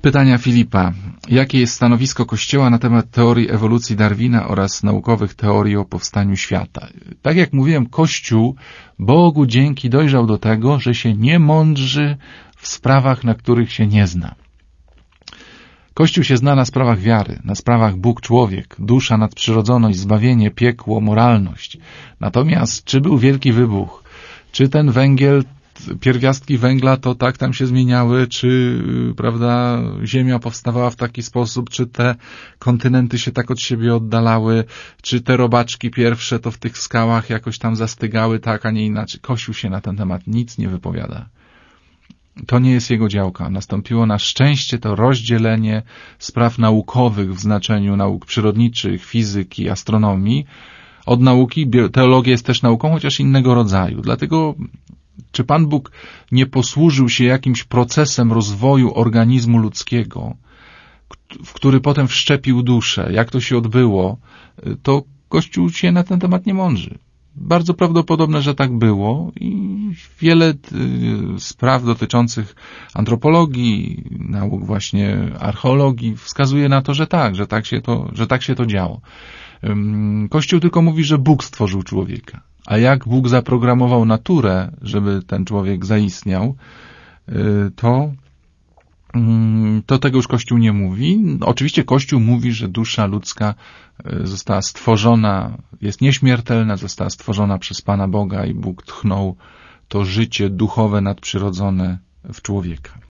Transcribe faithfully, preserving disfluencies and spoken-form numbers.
pytania Filipa. Jakie jest stanowisko Kościoła na temat teorii ewolucji Darwina oraz naukowych teorii o powstaniu świata? Tak jak mówiłem, Kościół Bogu dzięki dojrzał do tego, że się nie mądrzy w sprawach, na których się nie zna. Kościół się zna na sprawach wiary, na sprawach Bóg, człowiek, dusza, nadprzyrodzoność, zbawienie, piekło, moralność. Natomiast czy był wielki wybuch, czy ten węgiel, pierwiastki węgla to tak tam się zmieniały, czy, prawda, Ziemia powstawała w taki sposób, czy te kontynenty się tak od siebie oddalały, czy te robaczki pierwsze to w tych skałach jakoś tam zastygały tak, a nie inaczej. Kościół się na ten temat nic nie wypowiada. To nie jest jego działka. Nastąpiło na szczęście to rozdzielenie spraw naukowych w znaczeniu nauk przyrodniczych, fizyki, astronomii od nauki. Teologia jest też nauką, chociaż innego rodzaju. Dlatego czy Pan Bóg nie posłużył się jakimś procesem rozwoju organizmu ludzkiego, w który potem wszczepił duszę, jak to się odbyło, to Kościół się na ten temat nie mądrzy. Bardzo prawdopodobne, że tak było i wiele spraw dotyczących antropologii, nauk właśnie archeologii wskazuje na to, że tak, że tak się to, że tak się to działo. Kościół tylko mówi, że Bóg stworzył człowieka. A jak Bóg zaprogramował naturę, żeby ten człowiek zaistniał, to, to tego już Kościół nie mówi. Oczywiście Kościół mówi, że dusza ludzka została stworzona, jest nieśmiertelna, została stworzona przez Pana Boga i Bóg tchnął to życie duchowe, nadprzyrodzone w człowieka.